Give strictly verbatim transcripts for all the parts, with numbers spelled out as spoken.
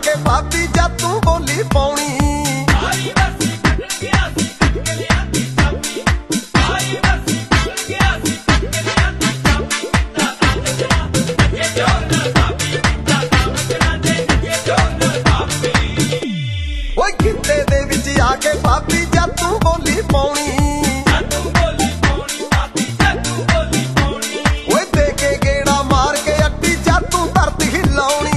के भाभी जद तू बोली पाउणी गिद्दे दे विच आके भाभी जद तू बोली पाउणी दे के गेड़ा मार के अड्डी जद तू धरती हिलाउणी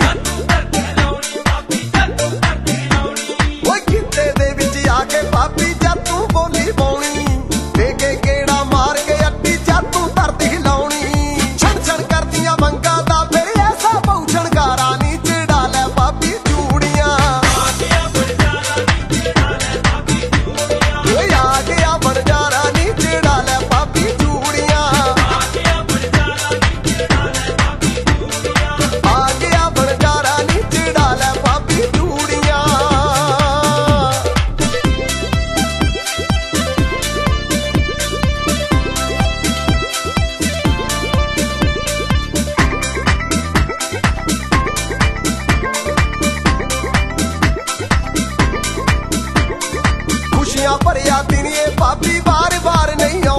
गिद्दे दे विच आके भाभी जद तू बोली पाउणी दे के गेड़ा मार के अड्डी जद तू धरती हिलाउणी छण छण करदियां मंगा दा फिर ऐसा बहु छणकारा नी चढ़ा लै भाभी चूड़ियां आ गया बनजारा नी चढ़ा लै भाभी चूड़ियां आ गया बनजारा नी चढ़ा लै भाभी चूड़ियां खुशियां भरिया दिन ये भाभी बार बार नहीं